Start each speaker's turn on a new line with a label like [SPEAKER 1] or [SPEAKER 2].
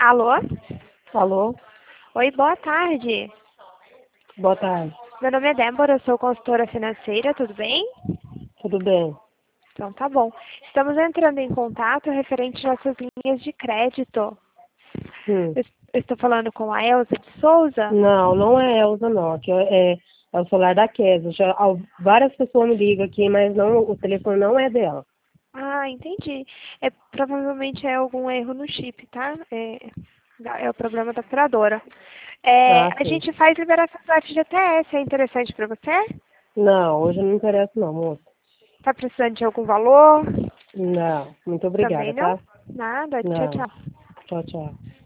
[SPEAKER 1] Alô?
[SPEAKER 2] Alô?
[SPEAKER 1] Oi, boa tarde.
[SPEAKER 2] Boa tarde.
[SPEAKER 1] Meu nome é Débora, eu sou consultora financeira, tudo bem?
[SPEAKER 2] Tudo bem?
[SPEAKER 1] Então tá bom. Estamos entrando em contato referente às nossas linhas de crédito.
[SPEAKER 2] Hum.
[SPEAKER 1] Eu estou falando com a Elza de Souza?
[SPEAKER 2] Não, não é Elza, não. Aqui é o celular da Kézia. Várias pessoas me ligam aqui, mas não, o telefone não é dela.
[SPEAKER 1] Ah, entendi. Provavelmente é algum erro no chip, tá? É o problema da operadora.
[SPEAKER 2] Ah,
[SPEAKER 1] A
[SPEAKER 2] sim.
[SPEAKER 1] gente faz liberação do FGTS, é interessante para você?
[SPEAKER 2] Não, hoje não interessa não, moça.
[SPEAKER 1] Tá precisando de algum valor?
[SPEAKER 2] Não, muito
[SPEAKER 1] Também
[SPEAKER 2] obrigada,
[SPEAKER 1] não?
[SPEAKER 2] tá?
[SPEAKER 1] Nada. Tchau,
[SPEAKER 2] Não.
[SPEAKER 1] tchau.
[SPEAKER 2] Tchau, tchau.